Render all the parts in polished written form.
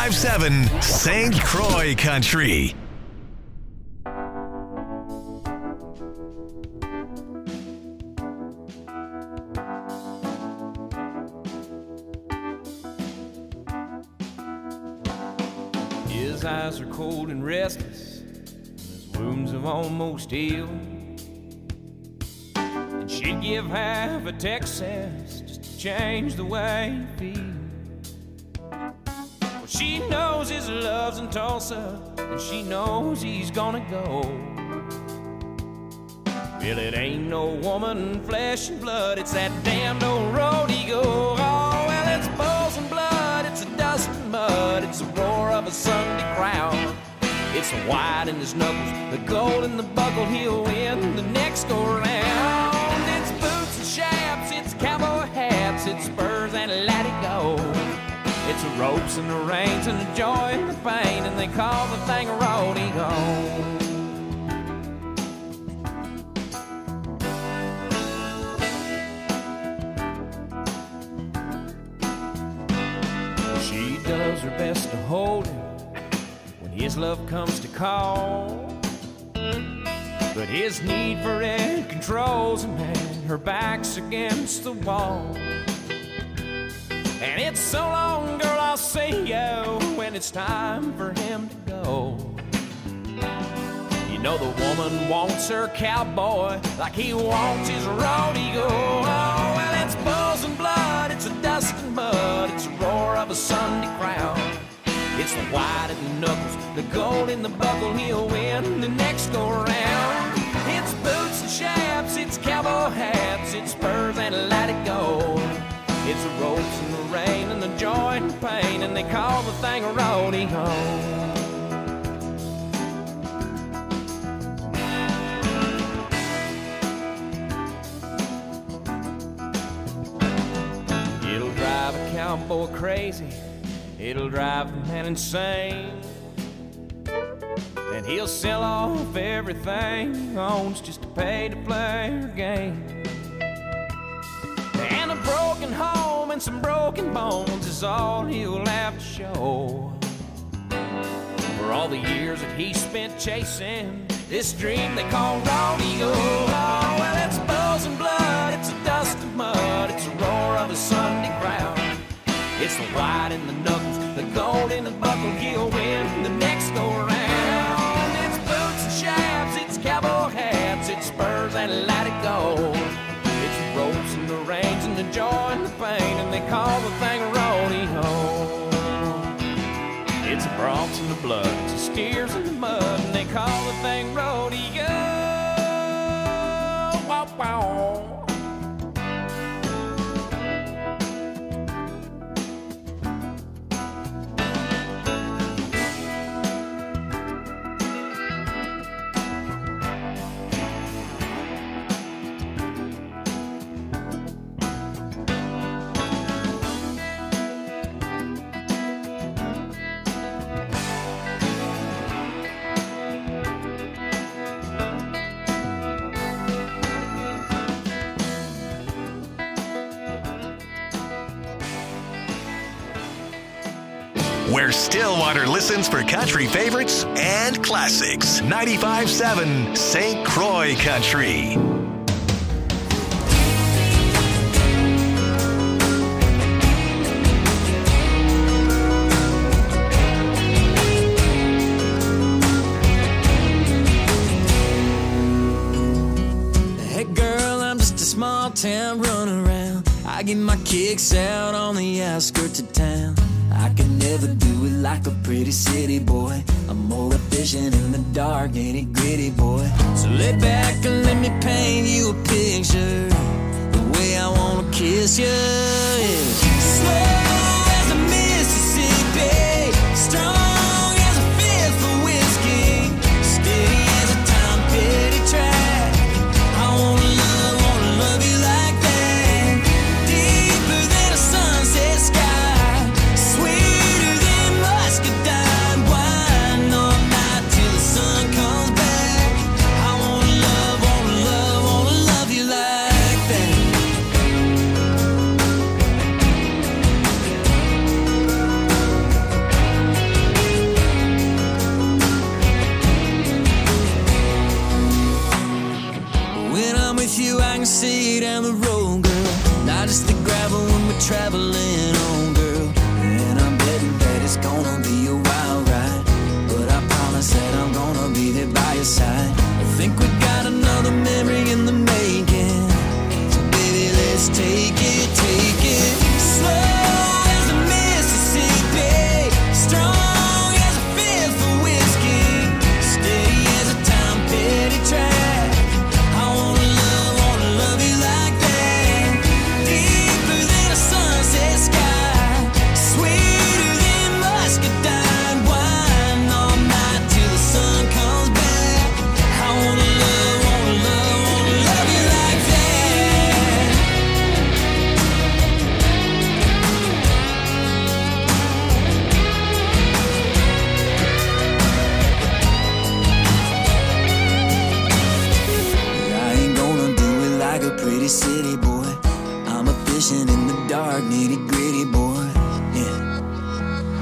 95.7 St. Croix Country. His eyes are cold and restless, his wounds have almost healed. And she'd give half a Texas just to change the way he feels. Well, she knows his love's in Tulsa, and she knows he's gonna go. Well, it ain't no woman, flesh and blood, it's that damned old road he go. Oh, well, it's bulls and blood, it's a dust and mud, it's the roar of a Sunday crowd. It's the white in his knuckles, the gold in the buckle, he'll win the next go round. It's boots and chaps, it's cowboy hats, it's spurs and let it go. It's the ropes and the reins and the joy and the pain, and they call the thing a roadie go. She does her best to hold him when his love comes to call, but his need for it controls him, and her back's against the wall. And it's so long, girl, I'll see you when it's time for him to go. You know the woman wants her cowboy like he wants his rodeo. Oh, well, it's bulls and blood, it's a dust and mud, it's the roar of a Sunday crowd. It's the white in the knuckles, the gold in the buckle, he'll win the next go round. It's boots and chaps, it's cowboy hats, it's spurs and let it go. It's the ropes and the rain and the joy and the pain, and they call the thing a rodeo. It'll drive a cowboy crazy, it'll drive the man insane. Then he'll sell off everything he owns just to pay to play her game. And a broken home and some broken bones is all he'll have to show for all the years that he spent chasing this dream they call rodeo. Oh, well, it's bulls and blood, it's a dust and mud, it's the roar of a Sunday crowd. It's the white in the knuckles, the gold in the buckle, he'll win the next go round. It's boots and chaps, it's cowboy hats, it's spurs and let it go. It's the ropes and the reins and the joy and the pain, and they call the thing a rodeo. It's the broncs and the blood, it's the steers in the mud, and they call the thing rodeo. Wow, wow. Where Stillwater listens for country favorites and classics. 95.7 St. Croix Country. Hey girl, I'm just a small town running around. I get my kicks out on the outskirts of town. I can never do it like a pretty city boy. I'm more efficient in the dark, ain't it gritty, boy? So lay back and let me paint you a picture, the way I wanna kiss you. Yeah. Slow as a Mississippi, strong as a fifth of whiskey, steady as a Tom Petty track. I wanna love you like that, deeper than a sunset sky, sweeter than muscadine wine, all night till the sun comes back. I wanna love you like that.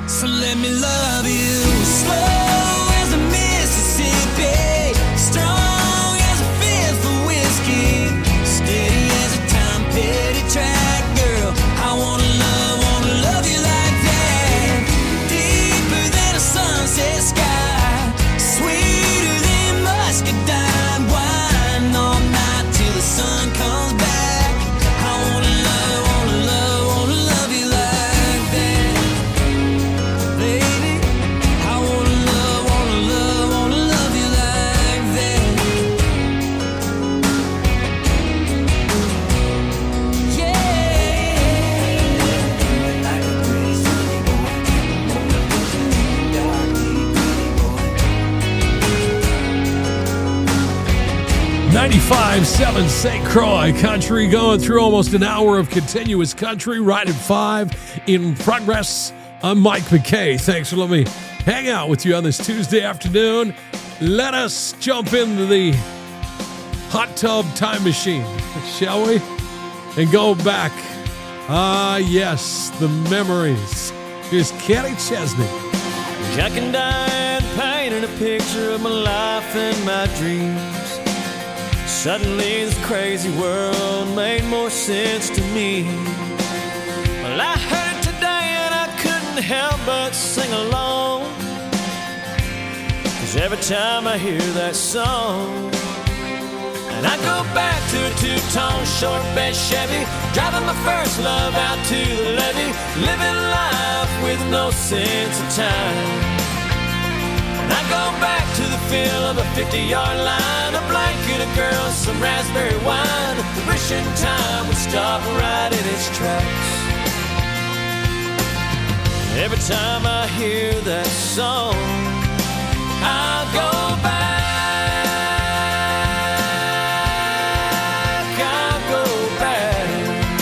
So let me love you. Slow as the Mississippi, strong as a fifth of whiskey, steady as a time petty track, girl. I wanna love you like that. Deeper than a sunset sky, sweeter than muscadine wine, all night till the sun comes back. I wanna love you like that, baby. I wanna love you like that. Yeah. Like a pretty city boy, dark, deep, pretty boy. 95.7 St. Croix Country, going through almost an hour of continuous country, right at 5 in progress. I'm Mike McKay. Thanks for letting me hang out with you on this Tuesday afternoon. Let us jump into the hot tub time machine, shall we? And go back. Ah, yes, the memories. Here's Kenny Chesney. Jack and Diane painted a picture of my life and my dreams. Suddenly this crazy world made more sense to me. Well, I heard it today and I couldn't help but sing along, 'cause every time I hear that song, and I go back to a two-tone short bed Chevy, driving my first love out to the levee, living life with no sense of time. And I go back to the feel of a 50-yard line, a blanket, a girl, some raspberry wine, wishing time would stop right in its tracks. Every time I hear that song, I go back, I go back.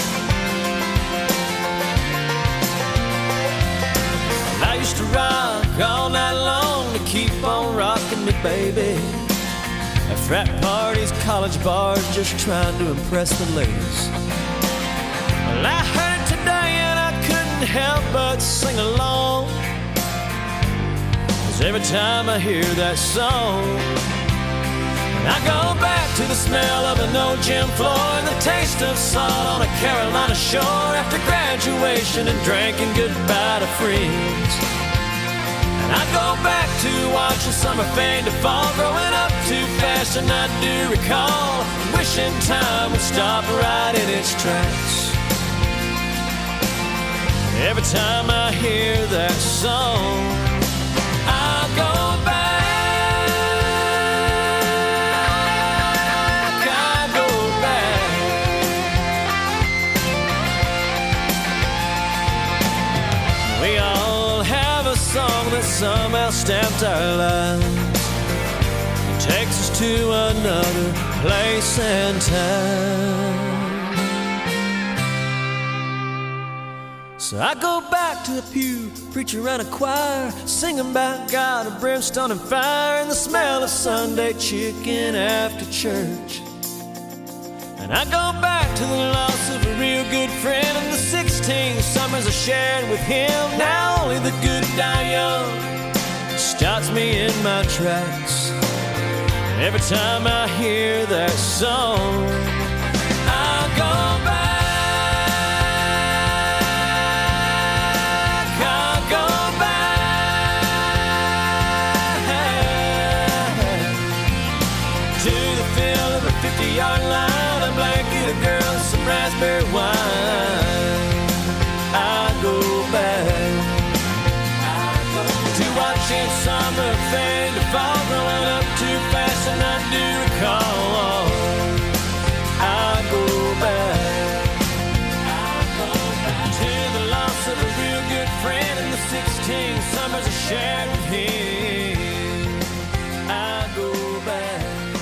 I used to rock all night long to keep on rocking me, baby. At frat parties, college bars, just trying to impress the ladies. Well, I heard it today and I couldn't help but sing along, 'cause every time I hear that song, and I go back to the smell of an old gym floor and the taste of salt on a Carolina shore after graduation and drinking goodbye to friends. And I go back to watching summer fade to fall, growing up too fast and I do recall, wishing time would stop right in its tracks. Every time I hear that song, I go back, I go back. We all have a song that somehow stamped our lives, it takes us to another place and time. So I go back to the pew, preacher and a choir, singing about God of brimstone and fire, and the smell of Sunday chicken after church. And I go back to the loss of a real good friend and the 16 summers I shared with him. Now only the good die young stops me in my tracks. Every time I hear that song, I go back. Yard line, a blanket, a girl, some raspberry wine. I go back to watching summer fade to fall, growing up too fast and I do recall. I go back to the loss of a real good friend and the 16 summers I shared with him. I go back.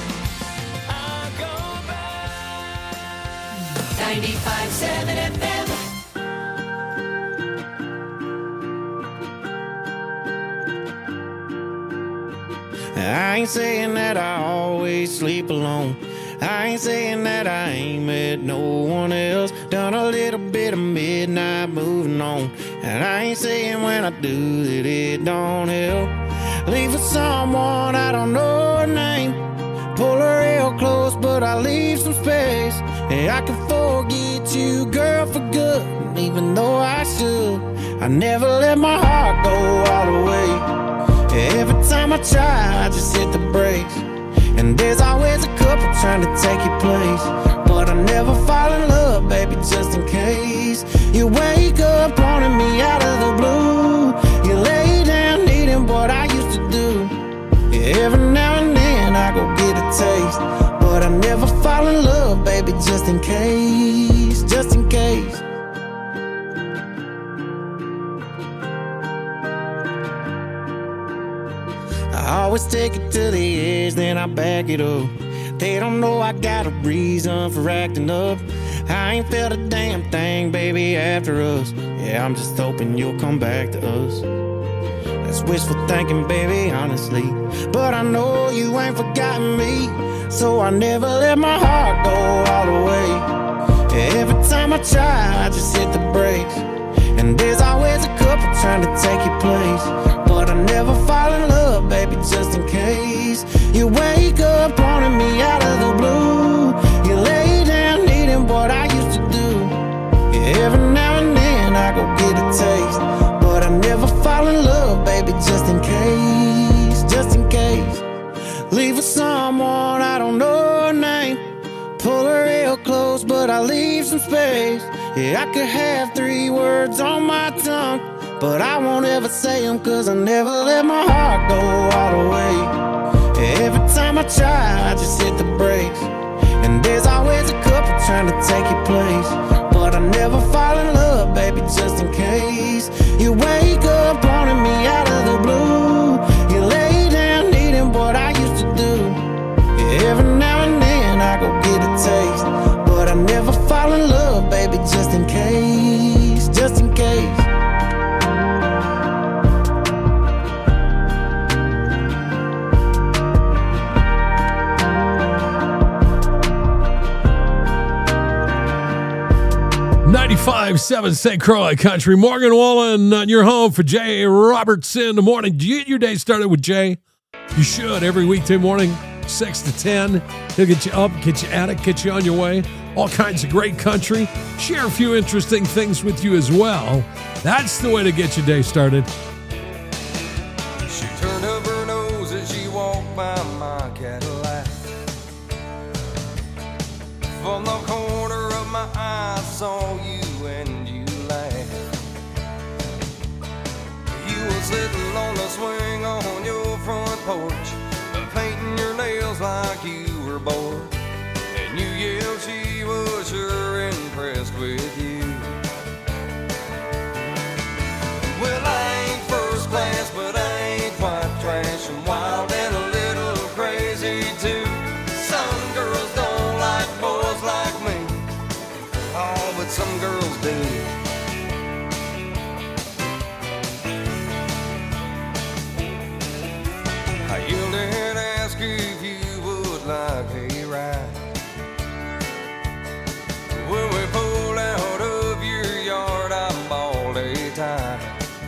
95.7 FM. I ain't saying that I always sleep alone. I ain't saying that I ain't met no one else. Done a little bit of midnight moving on. And I ain't saying when I do that it don't help. Leave for someone I don't know her name. Pull her real close, but I leave some space. And I can forget you, girl, for good. And even though I should, I never let my heart go all the way. Every time I try, I just hit the brakes. And there's always a couple trying to take your place. But I never fall in love, baby, just in case. You wake up wanting me out of the blue. You lay down needing what I used to do. Yeah, every now and then I go get a taste. But I never fall in love, baby, just in case. Just in case. I always take it to the edge, then I back it up. They don't know I got a reason for acting up. I ain't felt a damn thing, baby, after us. Yeah, I'm just hoping you'll come back to us. That's wishful thinking, baby, honestly. But I know you ain't forgotten me. So I never let my heart go all the way. Every time I try, I just hit the brakes. And there's always a couple trying to take your place. But I never fall in love, baby, just in case. You wake up wanting me out of the blue. You lay down needing what I used to do. Yeah, every now and then I go get a taste. But I never fall in love, baby, just in case. Just in case. Leave for someone I don't know her name. Pull her real close, but I leave some space. Yeah, I could have 3 words on my tongue, but I won't ever say them, cause I never let my heart go all the way. Every time I try, I just hit the brakes. And there's always a couple trying to take your place. But I never fall in love, baby, just in case. You wake up wanting me out of the blue. You lay down needing what I used to do. Yeah, every now and then I go get a taste. But I never fall in love, baby, just in case. Just in case. .95.7 St. Croix Country. Morgan Wallen on your home for Jay Robertson in the morning. Do you get your day started with Jay? You should every weekday morning, 6 to 10. He'll get you up, get you at it, get you on your way. All kinds of great country. Share a few interesting things with you as well. That's the way to get your day started. She turned up her nose as she walked by my Cadillac. From the corner of my eye, I saw you and you laughed. You were sitting on the swing on your front porch, painting your nails like you were bored. And you yelled she was sure impressed with you. Well, I ain't first class, but I ain't quite trash. I'm wild and a little crazy too. Some girls don't like boys like me. Oh, but some girls do. I yelled and asked if you would like a ride. When we pulled out of your yard, I bawled a tie.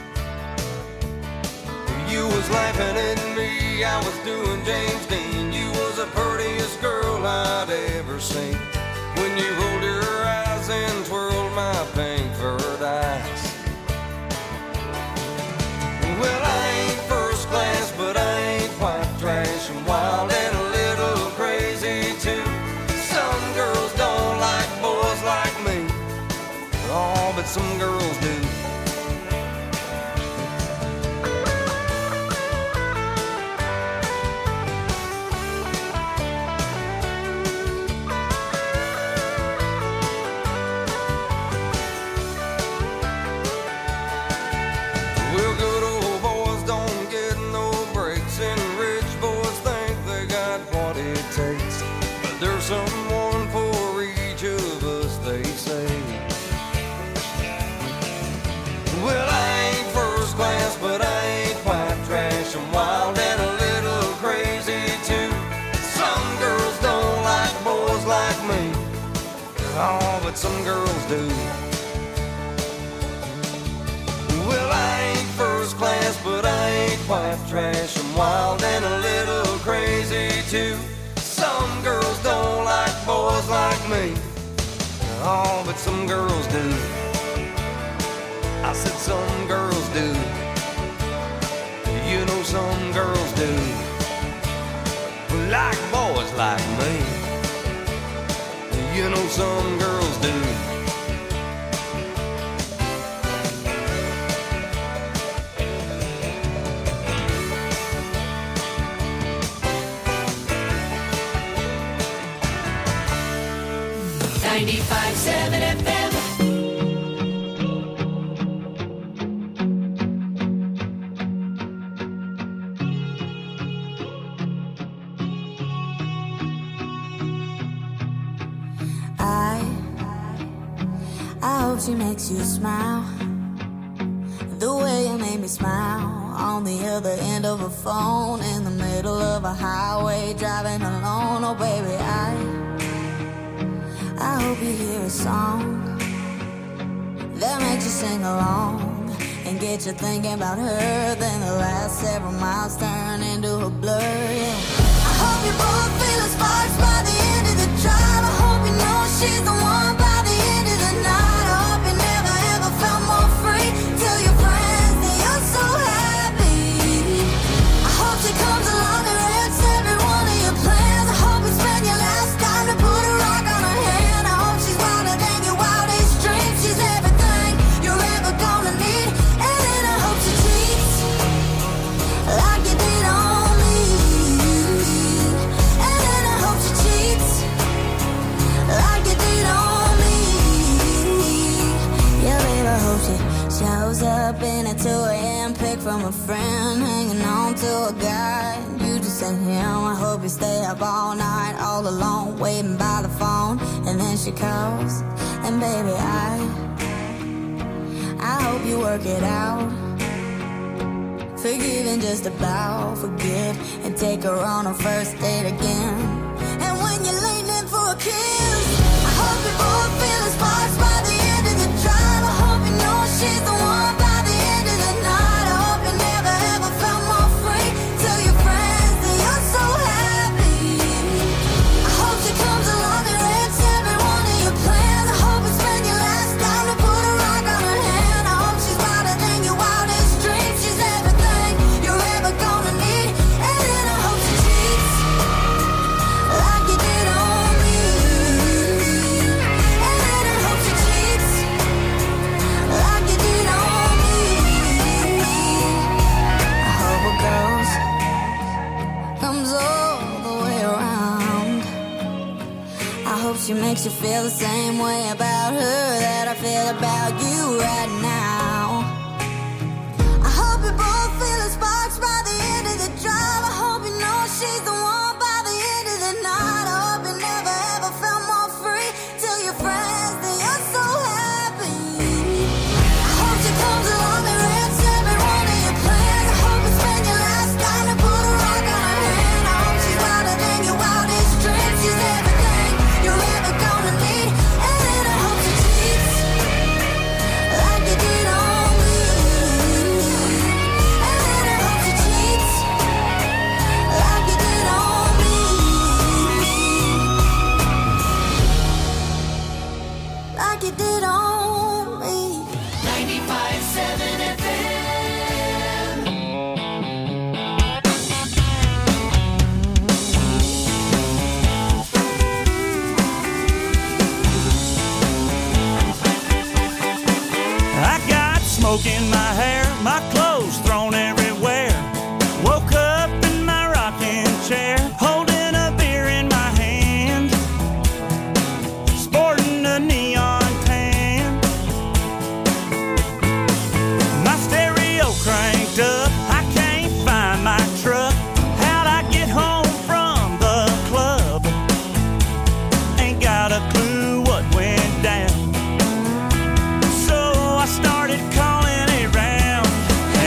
You was laughing at me, I was doing James Dean. You was the prettiest girl I'd ever seen. When you rolled your eyes and twirled my pink fur dice. Well, I ain't first class, but I ain't quite trash. I'm wild and a little crazy too. Some girls don't like boys like me. Oh, but some girls do. Well, good old boys don't get no breaks, and rich boys think they got what it takes. But there's someone for each of us, they say. Well, I ain't first class, but I ain't quite trash. I'm wild and a little crazy too. Some girls don't like boys like me. Oh, but some girls do. trash. I'm wild and a little crazy too. Some girls don't like boys like me. Oh, but some girls do. I said some girls do. You know some girls do. Like boys like me. You know some girls do. 95.7 FM. I hope she makes you smile the way you made me smile on the other end of a phone in the middle of a highway driving alone. Oh baby, I hope you hear a song that makes you sing along and get you thinking about her. Then the last several miles turn into a blur, yeah. I hope you both feel the sparks by the end of the drive. I hope you know she's the one by the end of the night. I hope you never ever felt more free. Tell your friends that you're so happy. I hope she comes along and wrecks every one of your plans. I hope you spend your last time to put a rock on her hand. I hope she's wilder than your wildest dreams. She's everything you're ever gonna need. And then I hope she cheats like you did on me. And then I hope she cheats like you did on me. Yeah, babe, I hope she shows up in a 2 a.m. pic from a friend, hanging on to a guy. You just ain't him. I hope you stay up all night, all alone, waiting by the phone. And then she calls, and baby, I hope you work it out. Forgive and just about forget, and take her on a first date again. And when you're leaning in for a kiss, I hope you both feel the sparks by the end of the drive. I hope you know she's the one by the end of the night. I hope you never ever felt more free. Tell your friends that you're so happy. I hope she comes along and wrecks every one of your plans. I hope you spend your last time to put a rock on her hand. I hope she's wilder than your wildest dreams. She's everything you're ever gonna need. And then I hope she cheats like you did on me. And then I hope she cheats like you did on me. I hope it comes all the way around. I hope she makes you feel the same way about her that I feel about you right now. I hope you both feel the sparks by the end of the drive. I hope you know she's the one by the end of the night. I hope you never ever felt more free. Tell your friends that you're so happy. I hope she comes along and wrecks every one of your plans. I hope you spend your last time to put a rock on her hand. I hope she's wilder than your wildest dreams. She's everything you're ever gonna need. And then I hope she cheats like you did on me. And then I hope she cheats like you did on me. Like you did on me. 95.7 FM. I got smoke in my hair, my clothes thrown everywhere. Woke up in my rocking chair, holding a beer in my hand, sporting a neon tan. My stereo cranked up, I can't find my truck. How'd I get home from the club? Ain't got a clue what went down. So I started calling around,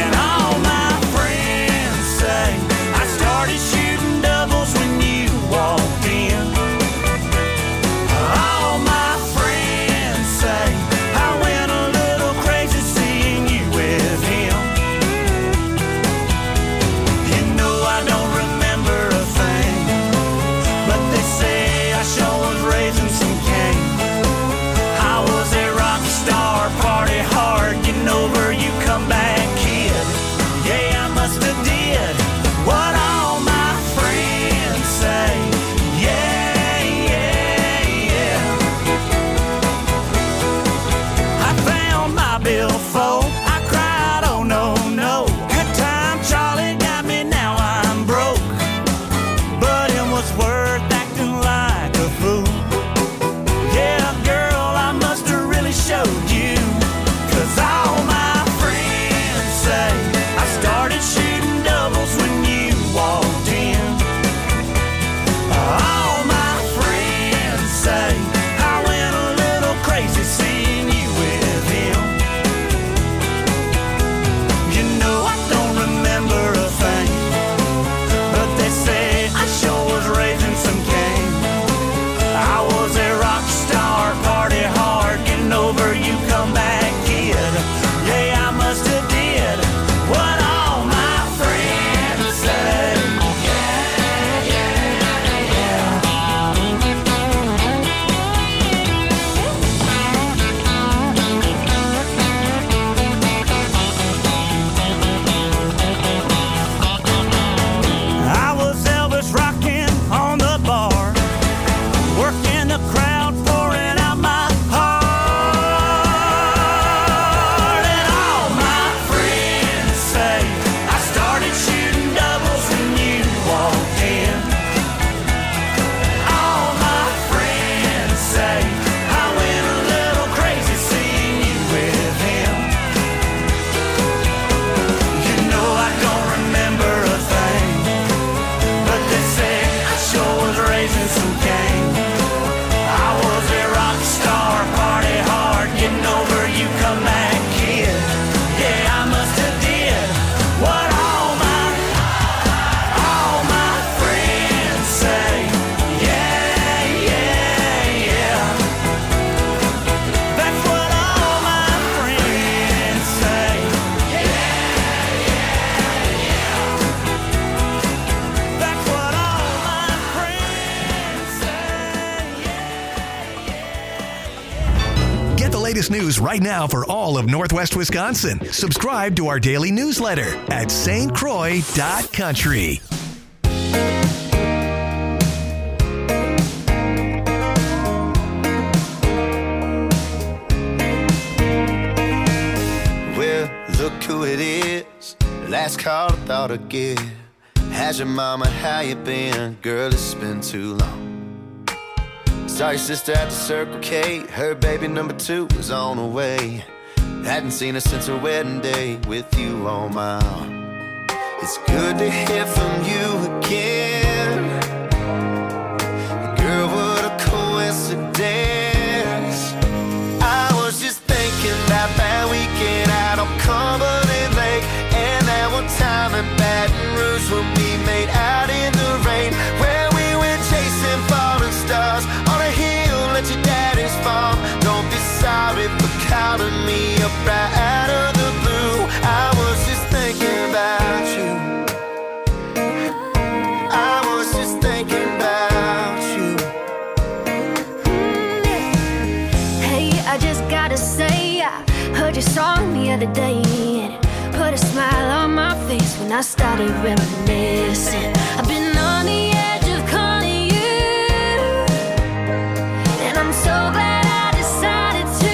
biggest news right now for all of Northwest Wisconsin. Subscribe to our daily newsletter at stcroix.country. Well, look who it is. Last call I thought I'd get. How's your mama? How you been? Girl, it's been too long. Saw your sister at the Circle K. Her baby number 2 was on the way. Hadn't seen her since her wedding day with you on my arm. It's good to hear from you again. Girl, what a coincidence. I was just thinking about that weekend out on Cumberland Lake, and that one time in Baton Rouge when we made out in the rain, where we went chasing falling stars on a hill at your daddy's farm. Don't be sorry for calling me up right out of the blue. I was just thinking about you. I was just thinking about you. Hey, I just gotta say, I heard your song the other day, and it put a smile on my face when I started reminiscing. I've been on the edge of calling you, and I'm so glad I decided to.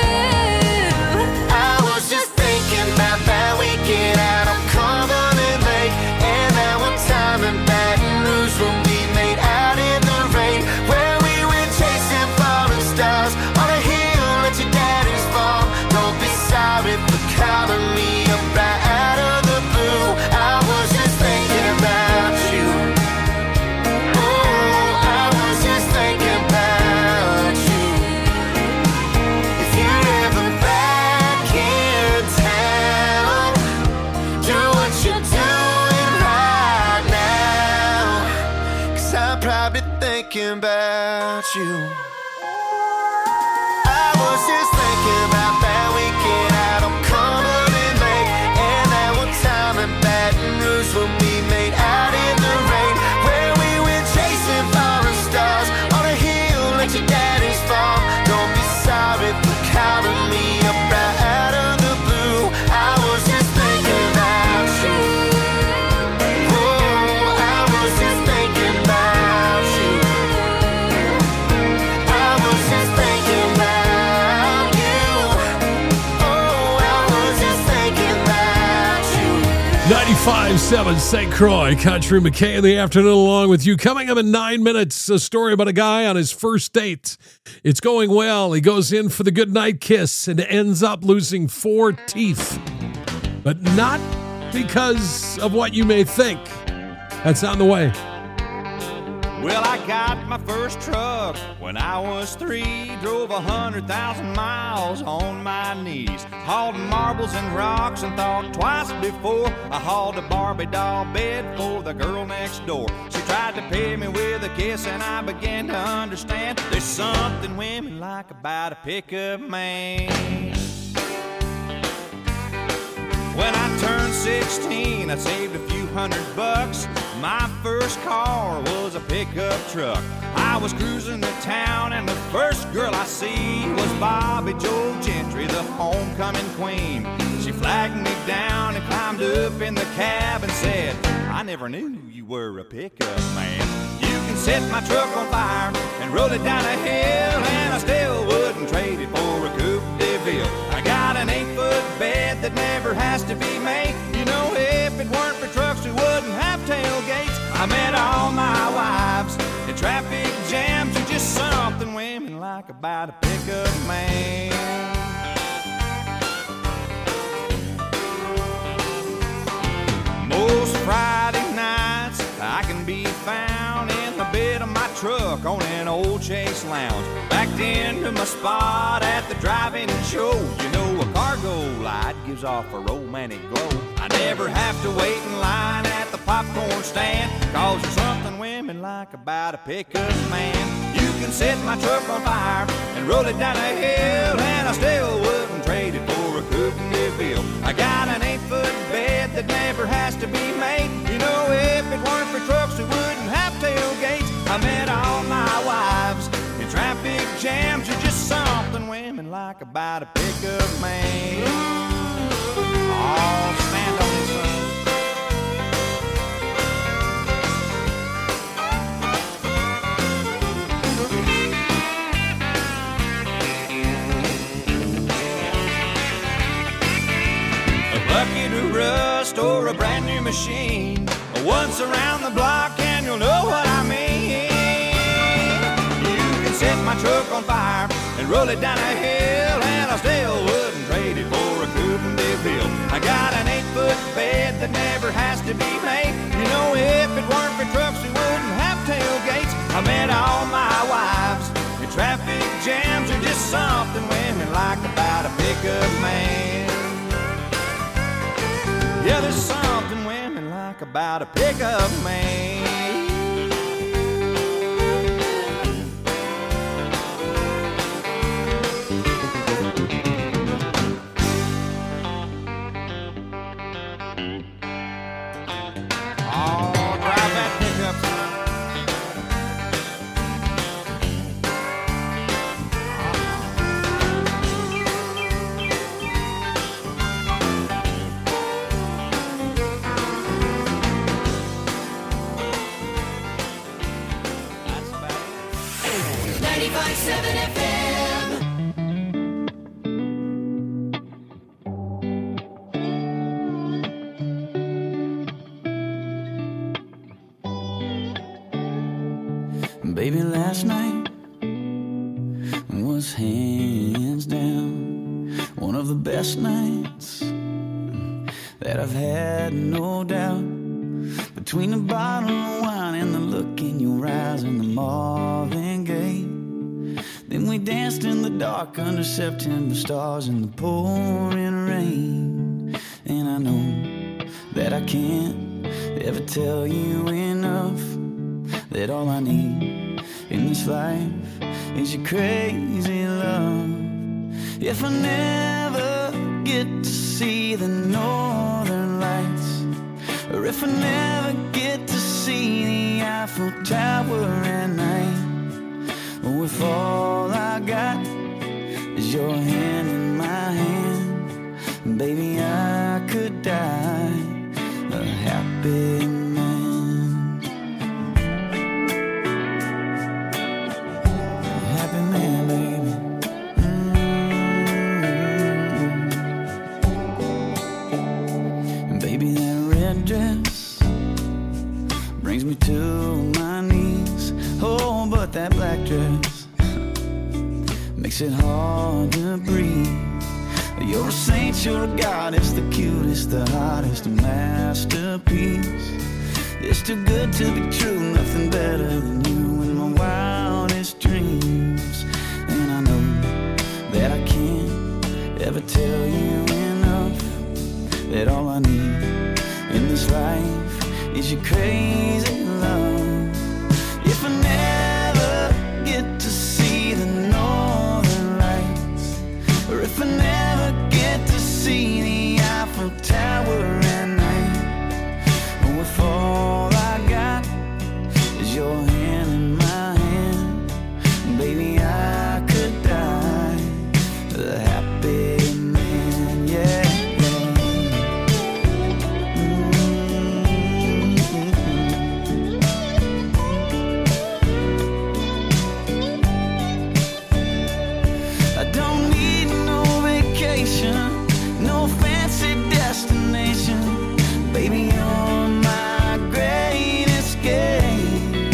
I was just thinking about that weekend out on Cumberland Lake, and that one time in Baton Rouge when we made out in the rain, where we went chasing falling stars on a hill at your daddy's farm. Don't be sorry for calling me up right out of the blue. I was just thinking about you. Oh, I was just thinking about you. If you're ever back in town, do what you're doing right now, 'cause I'm probably thinking about you. I was just thinking about that weekend out on Cumberland Lake, and that one time in Baton Rouge when we made out in the rain, where we went chasing falling stars on a hill at your daddy's farm. Don't be sorry for calling me up right out of the blue. I was just thinking about you. Oh, I was just thinking about you. I was just thinking about you. Oh, I was just thinking about you. 95.7 St. Croix Country. McKay in the afternoon along with you. Coming up in 9 minutes, a story about a guy on his first date. It's going well. He goes in for the goodnight kiss and ends up losing 4 teeth. But not because of what you may think. That's on the way. Well, I got my first truck when I was 3. Drove 100,000 miles on my knees. Hauled marbles and rocks and thought twice before I hauled a Barbie doll bed for the girl next door. She tried to pay me with a kiss and I began to understand there's something women like about a pickup man. When I turned 16, I saved a few $100. My first car was a pickup truck. I was cruising to town and the first girl I see was Bobby Joe Gentry, the homecoming queen. She flagged me down and climbed up in the cab and said, I never knew you were a pickup man. You can set my truck on fire and roll it down a hill, and I still wouldn't trade it for a Coupe de Ville. I got an 8-foot bed that never has to be made. You know, if it weren't for trucks, we wouldn't have tailgates. I met all my wives in traffic jams. You're just something women like about a pickup man. Most Friday nights I can be found in the bed of my truck on an old Chase Lounge, backed into my spot at the drive-in show. You know, a cargo light gives off a romantic glow. I never have to wait in line at the popcorn stand, 'cause there's something women like about a pickup man. You can set my truck on fire and roll it down a hill, and I still wouldn't trade it for a Coupe de Ville. I got an 8-foot bed that never has to be made. You know, if it weren't for trucks, we wouldn't have tailgates. I met all my wives in traffic jams. You're just something women like about a pickup man. Oh, stand on it, son. A bucket of rust or a brand new machine. Once around the block and you'll know what I mean. You can set my truck on fire and roll it down a hill, and I still wouldn't trade it for a coupe de ville. I got an 8-foot bed that never has to be made. You know, if it weren't for trucks, we wouldn't have tailgates. I met all my wives, and traffic jams are just something women like about a pickup man. Yeah, there's something women like about a pickup man. Oh, drive that pickup, son. That's about it. 95.7 FM. Baby, last night was hands down one of the best nights that I've had, no doubt. Between the bottle of wine and the look in your eyes and the Marvin Gaye, then we danced in the dark under September stars in the pouring rain. And I know that I can't ever tell you enough that all I need in this life is your crazy love. If I never get to see the northern lights, or if I never get to see the Eiffel Tower at night, or if all I got is your hand in my hand, baby, I could die a happy man. Brings me to my knees. Oh, but that black dress makes it hard to breathe. You're a saint, you're a goddess, the cutest, the hottest, a masterpiece. It's too good to be true, nothing better than you in my wildest dreams. And I know that I can't ever tell you enough that all I need in this life is your crazy love. If I never get to see the northern lights, or if I never get to see the Eiffel Tower at night, or if all I got is your hand in my hand, baby, I could die a happy man, yeah. No fancy destination, baby, you're my great escape.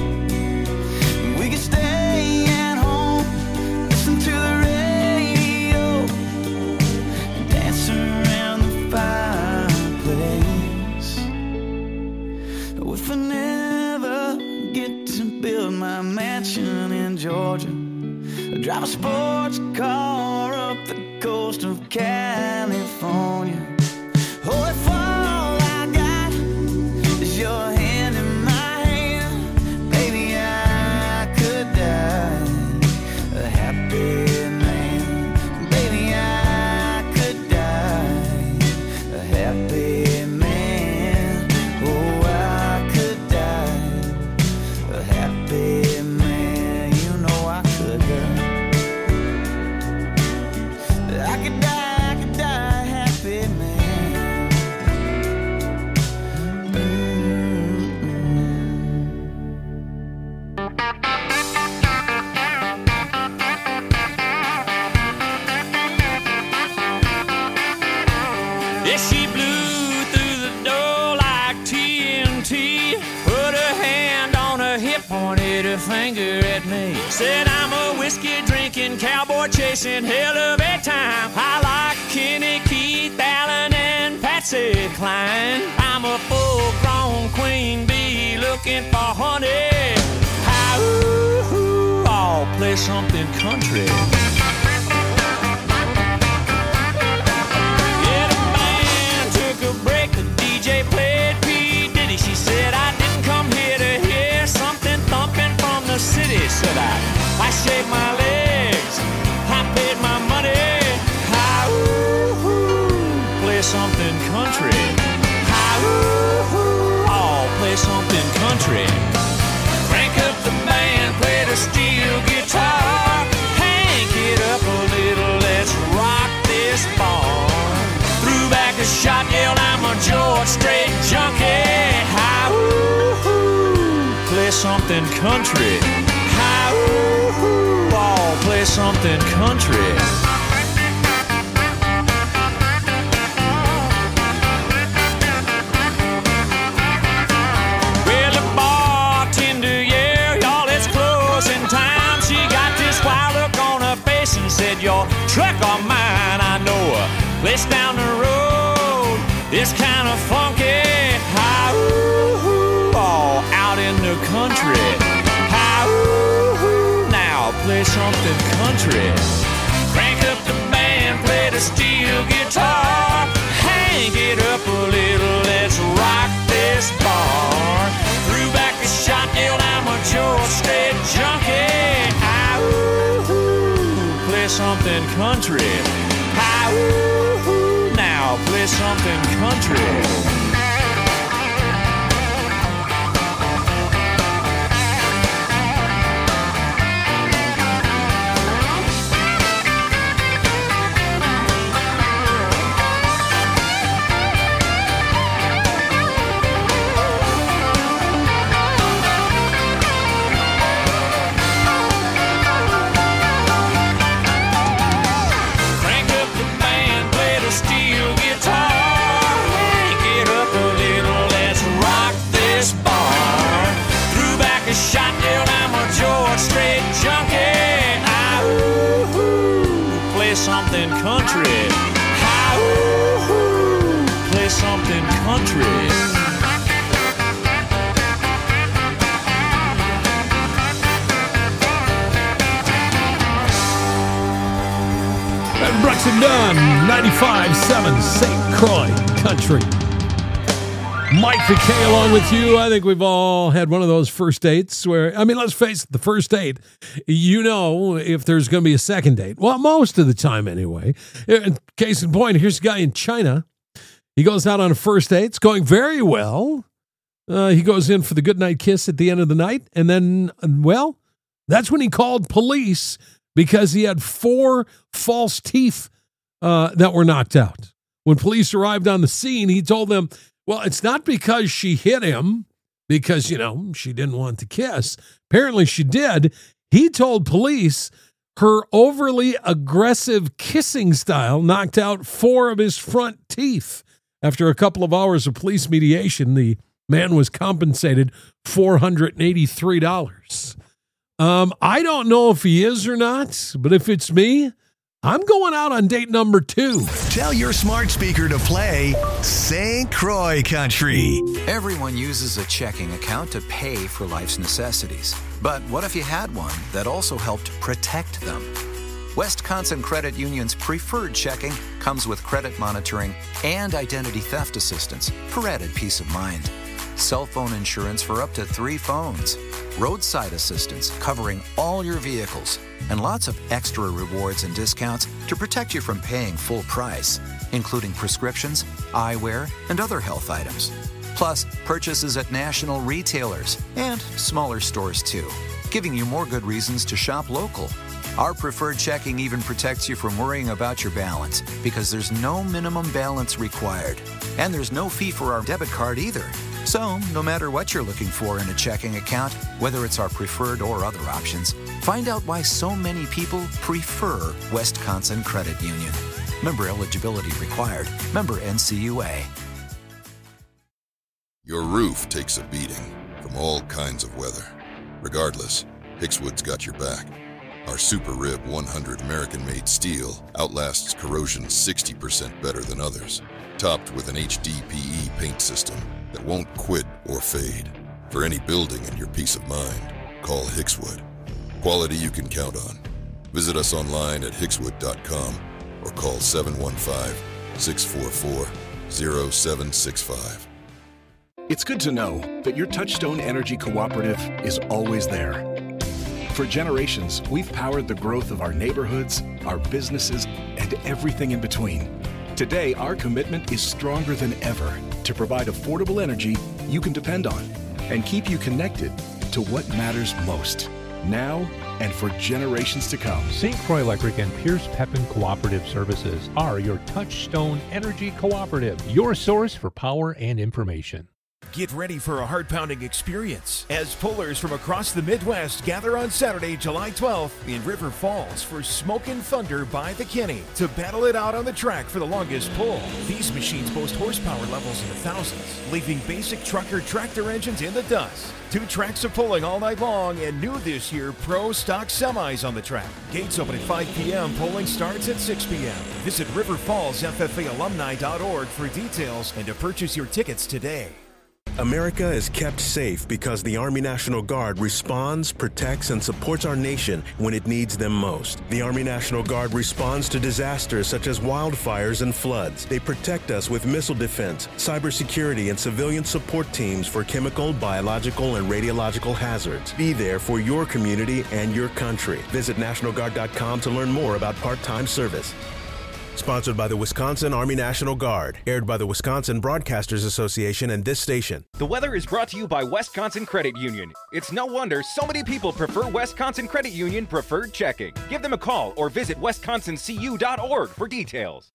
We could stay at home, listen to the radio, dance around the fireplace. If I never get to build my mansion in Georgia, drive a sports car up the coast of California. Oh, if all I got is your hand in my hand, baby, I could die a happy man. Baby, I could die a happy man. Oh, I could die a happy man. You know I could die. pointed a finger at me. Said I'm a whiskey drinking, cowboy chasing hell of a time. I like Kenny, Keith, Allen, and Patsy Cline. I'm a full-grown queen bee looking for honey. Hi-ooh, I'll play something country. Yeah, the band took a break, the DJ played P. Diddy. She said I didn't come here to hear something thumping from the city. Said I shaved my legs, I paid my money. Hi-ooh, play something country. Hi-ooh, I'll play something country. Crank up the band, play the steel guitar. Hank it up a little, let's rock this barn. Threw back a shot, yelled I'm a George Strait junkie. Hi-ooh, play something country. Hi-ooh, I'll play something country. Well, the bartender, yeah, y'all, it's closing time. She got this wild look on her face and said, your truck or mine, I know a place down the road. It's kind of funky. Hi-ooh, all out in the country. Hi-ooh, now play something country. Crank up the band, play the steel guitar. Hang it up a little, let's rock this bar. Threw back a shot, yelled I'm a George Strait junkie. Hi-ooh, play something country. Hi-ooh, now play something country. Crank up the band, play the steel guitar. Hank it up a little, let's rock this bar. Threw back a shot, yelled I'm a George Strait junkie. Hi-ooh, play something country. Hi-ooh, play something country. And Brooks and Dunn, 95.7 St. Croix Country. Mike McKay along with you. I think we've all had one of those first dates where, I mean, let's face it, the first date, you know if there's going to be a second date. Well, most of the time anyway. Case in point, here's a guy in China. He goes out on a first date. It's going very well. He goes in for the goodnight kiss at the end of the night. And then, well, that's when he called police because he had 4 false teeth that were knocked out. When police arrived on the scene, he told them, well, it's not because she hit him, because, you know, she didn't want to kiss. Apparently she did. He told police her overly aggressive kissing style knocked out 4 of his front teeth. After a couple of hours of police mediation, the man was compensated $483. I don't know if he is or not, but if it's me, I'm going out on date number 2. Tell your smart speaker to play St. Croix Country. Everyone uses a checking account to pay for life's necessities. But what if you had one that also helped protect them? Wisconsin Credit Union's Preferred Checking comes with credit monitoring and identity theft assistance for added peace of mind. Cell phone insurance for up to 3 phones, roadside assistance covering all your vehicles, and lots of extra rewards and discounts to protect you from paying full price, including prescriptions, eyewear, and other health items. Plus, purchases at national retailers and smaller stores too, giving you more good reasons to shop local. Our Preferred Checking even protects you from worrying about your balance because there's no minimum balance required. And there's no fee for our debit card either. So, no matter what you're looking for in a checking account, whether it's our preferred or other options, find out why so many people prefer Wisconsin Credit Union. Member eligibility required. Member NCUA. Your roof takes a beating from all kinds of weather. Regardless, Hickswood's got your back. Our Super Rib 100 American-made steel outlasts corrosion 60% better than others, topped with an HDPE paint system that won't quit or fade. For any building and your peace of mind, call Hickswood. Quality you can count on. Visit us online at hickswood.com or call 715-644-0765. It's good to know that your Touchstone Energy Cooperative is always there. For generations, we've powered the growth of our neighborhoods, our businesses, and everything in between. Today, our commitment is stronger than ever to provide affordable energy you can depend on and keep you connected to what matters most, now and for generations to come. St. Croix Electric and Pierce Pepin Cooperative Services are your Touchstone Energy Cooperative, your source for power and information. Get ready for a heart-pounding experience as pullers from across the Midwest gather on Saturday, July 12th in River Falls for Smokin' Thunder by the Kenny to battle it out on the track for the longest pull. These machines boast horsepower levels in the thousands, leaving basic trucker tractor engines in the dust. 2 tracks of pulling all night long, and new this year, pro stock semis on the track. Gates open at 5 p.m. Polling starts at 6 p.m. Visit riverfallsffaalumni.org for details and to purchase your tickets today. America is kept safe because the Army National Guard responds, protects, and supports our nation when it needs them most. The Army National Guard responds to disasters such as wildfires and floods. They protect us with missile defense, cybersecurity, and civilian support teams for chemical, biological, and radiological hazards. Be there for your community and your country. Visit NationalGuard.com to learn more about part-time service. Sponsored by the Wisconsin Army National Guard. Aired by the Wisconsin Broadcasters Association and this station. The weather is brought to you by Wisconsin Credit Union. It's no wonder so many people prefer Wisconsin Credit Union Preferred Checking. Give them a call or visit wisconsincu.org for details.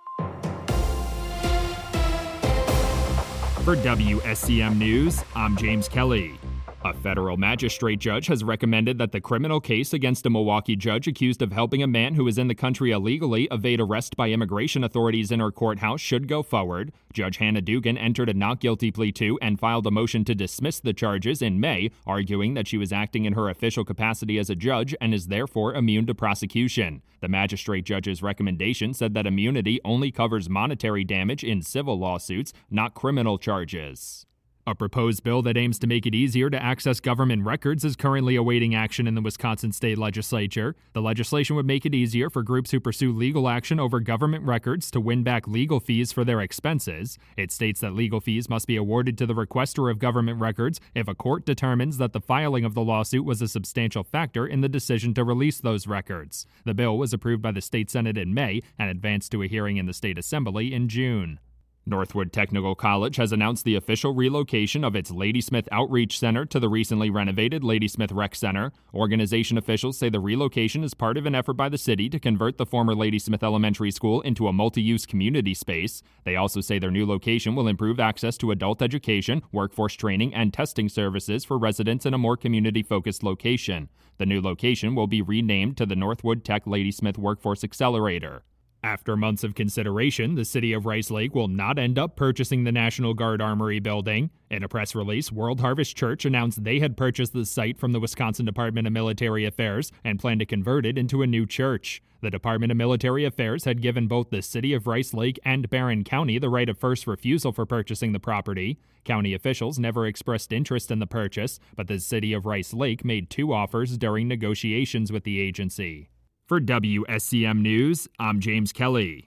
For WSCM News, I'm James Kelly. A federal magistrate judge has recommended that the criminal case against a Milwaukee judge accused of helping a man who was in the country illegally evade arrest by immigration authorities in her courthouse should go forward. Judge Hannah Dugan entered a not guilty plea to and filed a motion to dismiss the charges in May, arguing that she was acting in her official capacity as a judge and is therefore immune to prosecution. The magistrate judge's recommendation said that immunity only covers monetary damage in civil lawsuits, not criminal charges. A proposed bill that aims to make it easier to access government records is currently awaiting action in the Wisconsin State Legislature. The legislation would make it easier for groups who pursue legal action over government records to win back legal fees for their expenses. It states that legal fees must be awarded to the requester of government records if a court determines that the filing of the lawsuit was a substantial factor in the decision to release those records. The bill was approved by the State Senate in May and advanced to a hearing in the State Assembly in June. Northwood Technical College has announced the official relocation of its Ladysmith Outreach Center to the recently renovated Ladysmith Rec Center. Organization officials say the relocation is part of an effort by the city to convert the former Ladysmith Elementary School into a multi-use community space. They also say their new location will improve access to adult education, workforce training, and testing services for residents in a more community-focused location. The new location will be renamed to the Northwood Tech Ladysmith Workforce Accelerator. After months of consideration, the city of Rice Lake will not end up purchasing the National Guard Armory building. In a press release, World Harvest Church announced they had purchased the site from the Wisconsin Department of Military Affairs and plan to convert it into a new church. The Department of Military Affairs had given both the city of Rice Lake and Barron County the right of first refusal for purchasing the property. County officials never expressed interest in the purchase, but the city of Rice Lake made 2 offers during negotiations with the agency. For WSCM News, I'm James Kelly.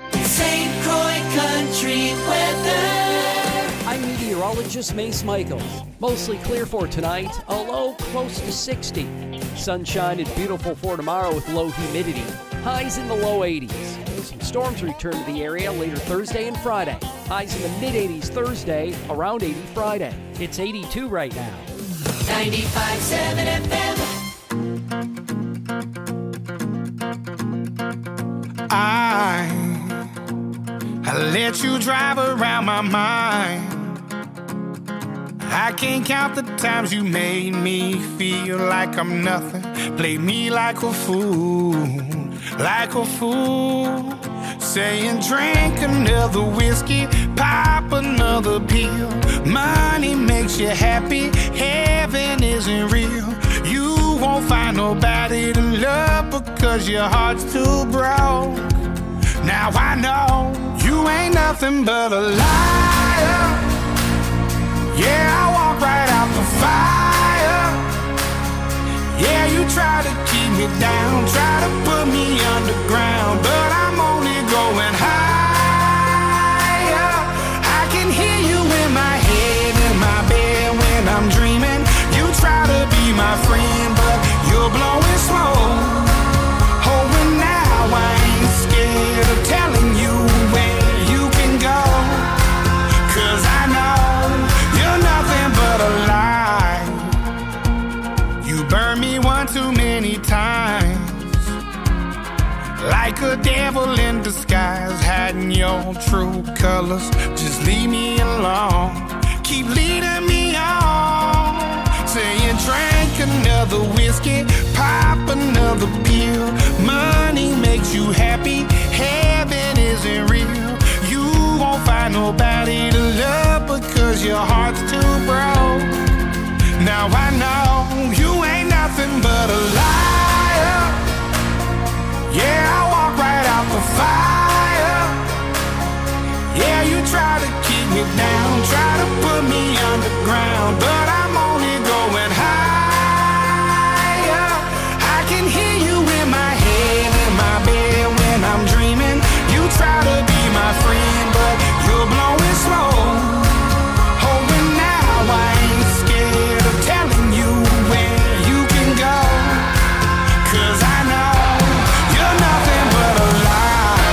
St. Croix Country Weather. I'm meteorologist Mace Michaels. Mostly clear for tonight, a low close to 60. Sunshine and beautiful for tomorrow with low humidity. Highs in the low 80s. Some storms return to the area later Thursday and Friday. Highs in the mid-80s Thursday, around 80 Friday. It's 82 right now. 95.7 FM. I let you drive around my mind. I can't count the times you made me feel like I'm nothing. Play me like a fool, like a fool. Saying drink another whiskey, pop another pill. Money makes you happy, heaven is isn't real. You won't find nobody to love because your heart's too broke. Now I know you ain't nothing but a liar. Yeah, I walk right out the fire. Yeah, you try to keep me down, try to put me underground, but I'm only going higher. I can hear you in my head, in my bed when I'm dreaming. You try to be my friend, but you're blowing smoke. Oh, and now I ain't scared of telling you where you can go, 'cause I know you're nothing but a lie. You burned me one too many times, like a devil in disguise, hiding your true colors. Just leave me alone, keep leading me on, saying drink another whiskey, pop another pill. Money makes you happy, heaven isn't real. You won't find nobody to love because your heart's too broke. Now I know you ain't nothing but a liar. Yeah, I walk right out the fire. Yeah, you try to keep me down, try to put me underground, but I'm only going higher. I can hear you in my head, in my bed when I'm dreaming. You try to be my friend, but you're blowing smoke. Oh, and now I ain't scared of telling you where you can go, 'cause I know you're nothing but a lie.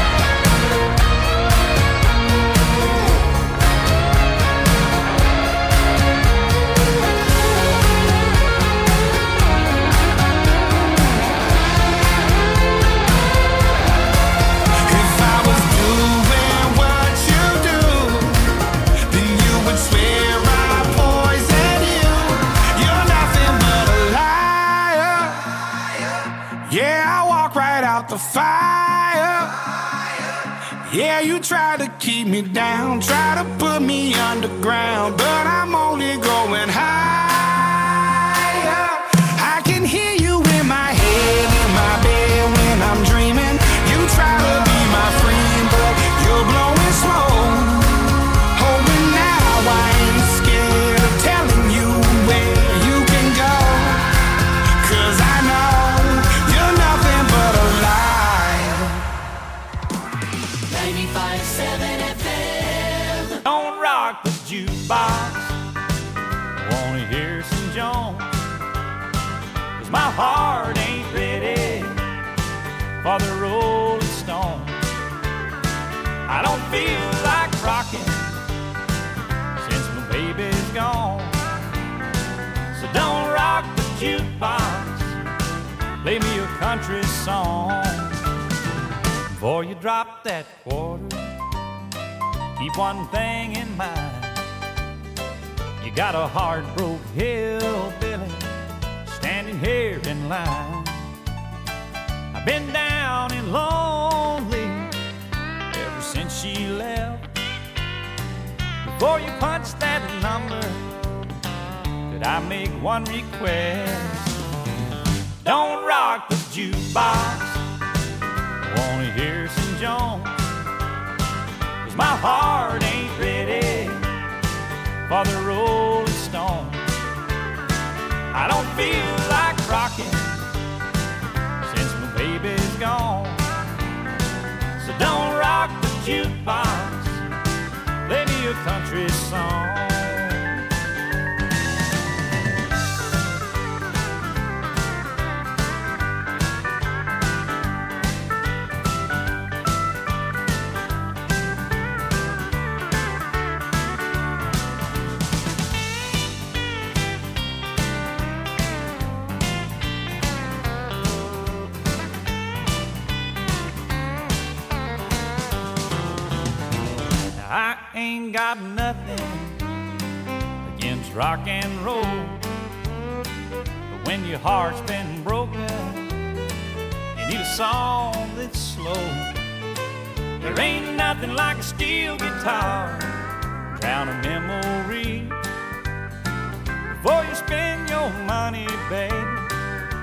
If I was doing what you do, then you would swear I poison you. You're nothing but a liar. Yeah, I walk right out the fire. Yeah, you try to keep me down, try to put me underground, but I'm only going higher. I can hear you in my head, in my bed when I'm dreaming. You try to be my friend, but you're blowing smoke. Oh, and now I ain't scared of telling you where you can go, 'cause I know you're nothing but a lie. 95.7 FM. Don't rock the jukebox, I wanna hear some Jones, 'cause my heart ain't ready for the Rolling Stones. I don't feel like rocking since my baby's gone. So don't rock the jukebox, play me a country song. Before you drop that quarter, keep one thing in mind. You got a heart-broke hillbilly standing here in line. I've been down and lonely ever since she left. Before you punch that number, could I make one request? Don't rock the jukebox, I wanna hear some Jones, 'cause my heart ain't ready for the Rolling Stones. I don't feel like rocking since my baby's gone. So don't rock the jukebox, play me a country song. I ain't got nothing against rock and roll, but when your heart's been broken, you need a song that's slow. There ain't nothing like a steel guitar, drown a memory. Before you spend your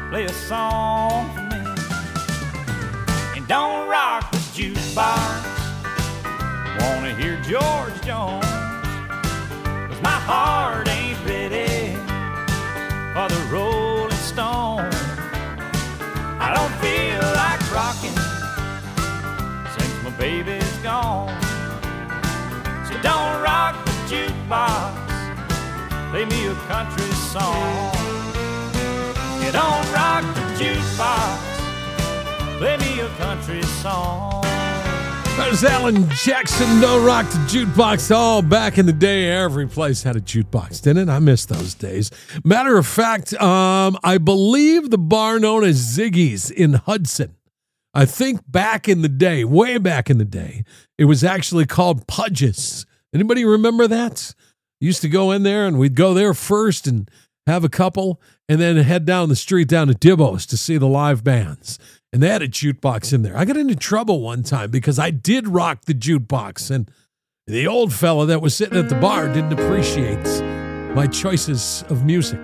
play a song for me. And don't rock the jukebox, wanna hear George Jones, 'cause my heart ain't ready for the Rolling Stones. I don't feel like rocking since my baby's gone. So don't rock the jukebox, play me a country song. You don't rock the jukebox, play me a country song. There's Alan Jackson, Don't Rock the Jukebox. Oh, back in the day, every place had a jukebox, didn't it? I miss those days. Matter of fact, I believe the bar known as Ziggy's in Hudson, I think back in the day, way back in the day, it was actually called Pudge's. Anybody remember that? Used to go in there, and we'd go there first and have a couple, and then head down the street down to Dibbo's to see the live bands. And they had a jukebox in there. I got into trouble one time because I did rock the jukebox, and the old fella that was sitting at the bar didn't appreciate my choices of music.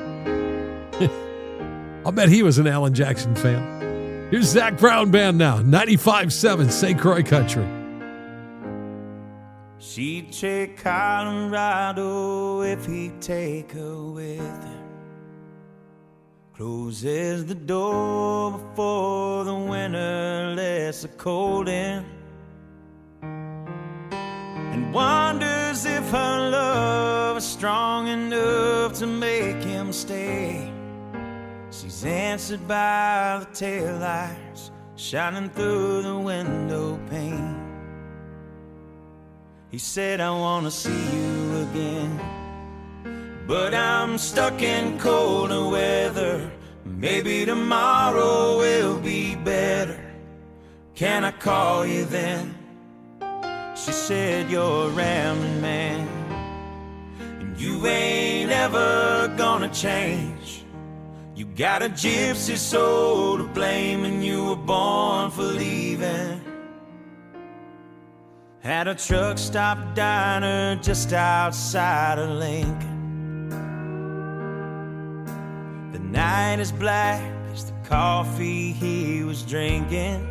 I'll bet he was an Alan Jackson fan. Here's Zac Brown Band now, 95.7 St. Croix Country. She'd take Colorado if he'd take her with him. Closes the door before the winter lets the cold in, and wonders if her love is strong enough to make him stay. She's answered by the taillights shining through the window pane. He said, I want to see you again, but I'm stuck in colder weather. Maybe tomorrow will be better. Can I call you then? She said, you're a rambling man, and you ain't ever gonna change. You got a gypsy soul to blame, and you were born for leaving. At a truck stop diner just outside of Lincoln. The night is black as the coffee he was drinking,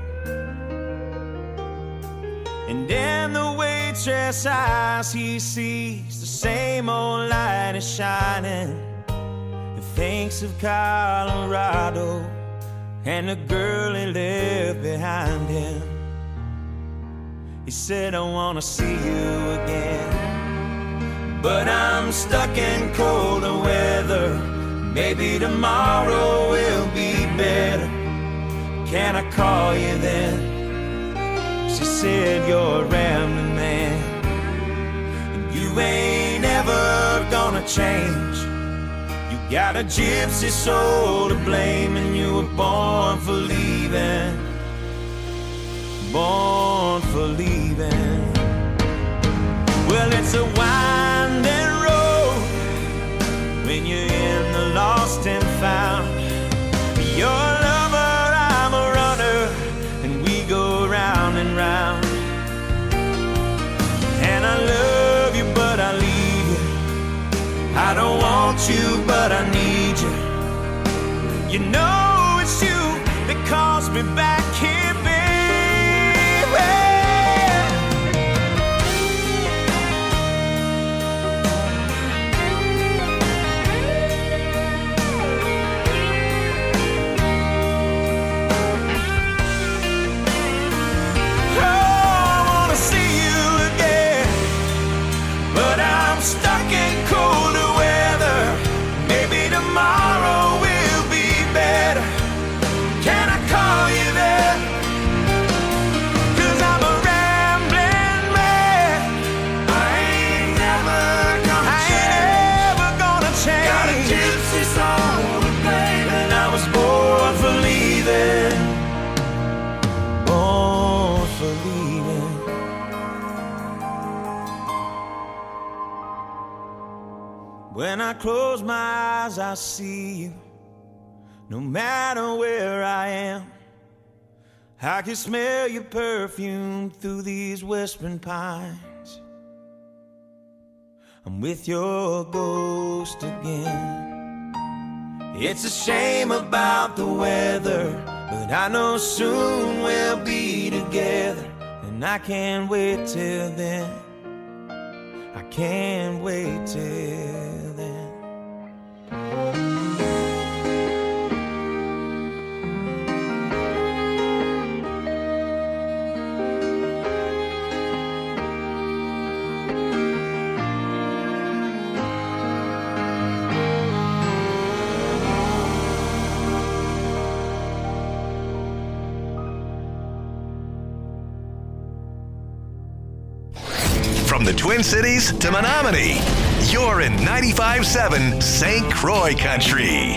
and in the waitress' eyes he sees the same old light is shining. He thinks of Colorado and the girl he left behind him. He said, I want to see you again, but I'm stuck in colder weather. Maybe tomorrow will be better. Can I call you then? She said, you're a rambling man, and you ain't ever gonna change. You got a gypsy soul to blame, and you were born for leaving. Born for leaving. Well, it's a winding road when you're in the lost and found. You're a lover, I'm a runner, and we go round and round. And I love you, but I leave you. I don't want you, but I need you. You know it's you that calls me back here, baby. Stuck in colder weather. Maybe tomorrow will be better. Can I call you there? 'Cause I'm a rambling man. I ain't never gonna change. Got a gypsy soul to blame, and I was born for leaving. Born for leaving. When I close my eyes, I see you. No matter where I am, I can smell your perfume through these whispering pines. I'm with your ghost again, It's a shame about the weather, but I know soon we'll be together. And I can't wait till then. I can't wait till then. From the Twin Cities to Menominee, you're in 95.7 St. Croix Country.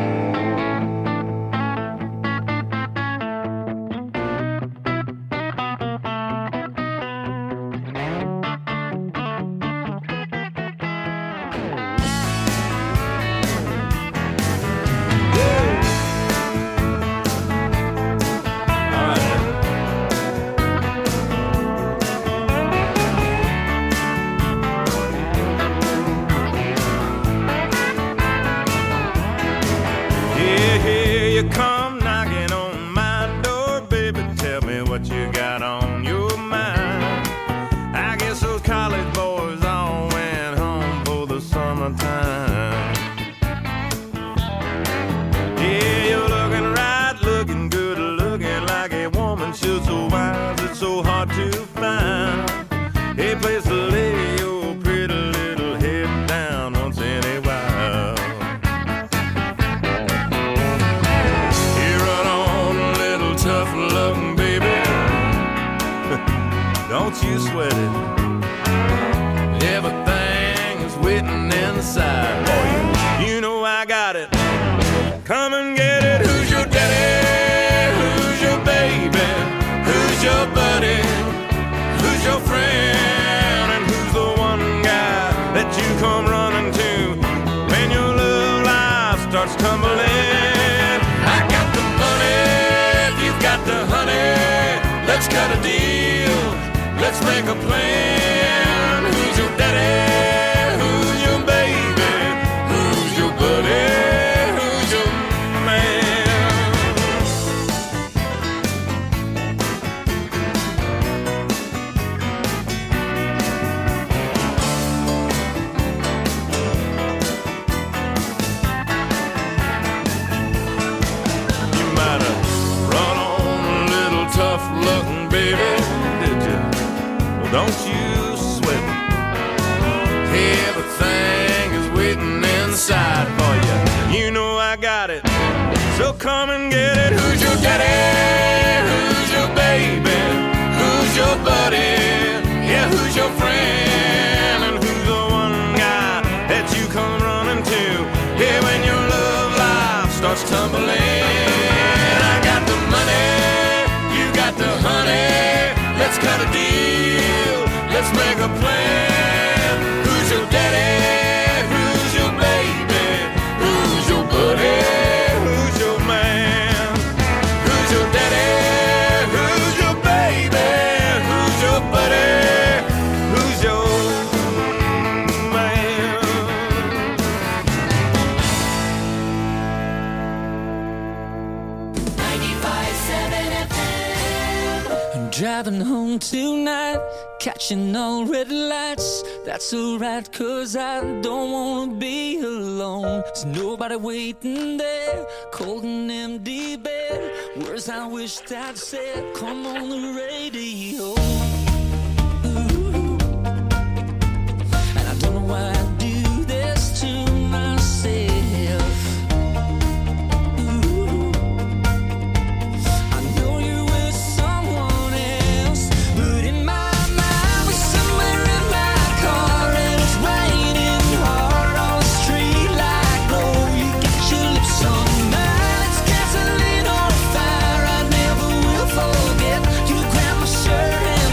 Driving home tonight, catching all red lights. That's alright, cause I don't wanna be alone. There's nobody waiting there, cold and empty bed. Words I wished I'd said, come on the radio. Ooh. And I don't know why I do this to myself. Shirt and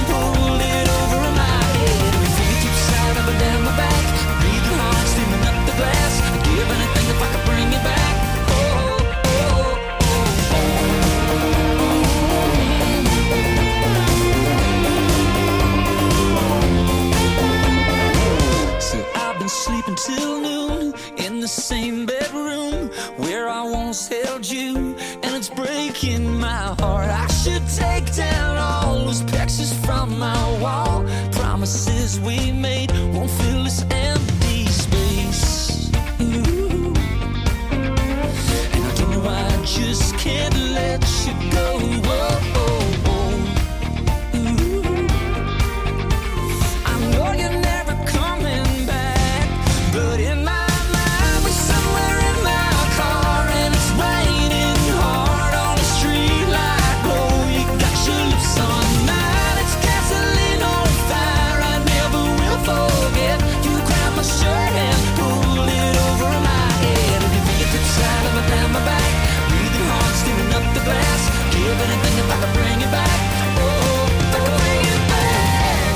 sleep until noon in the same bedroom where I once held you, and it's breaking my heart. I should take down all those pictures from my wall. Promises we made won't fill this empty space. Ooh. And I don't know why I just can't let you go. Whoa, whoa, whoa. Ooh. I know you're never coming back, but in my mind we're somewhere in my car, and it's raining hard on the street like glow. You got your lips on mine, it's gasoline on fire. I never will forget. You grab my shirt and pull it over my head, and your fingertips slide up and down my back, breathing hard, steaming up the glass. Give anything if I can bring it back. Oh, if I can bring it back.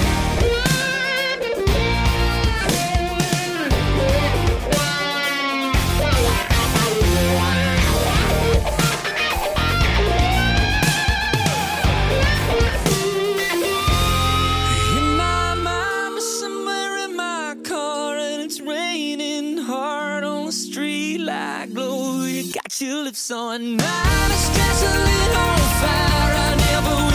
In my mind, we're somewhere in my car, and it's raining hard on the street like glow. You got your lips on mine, it's gasoline on fire. I never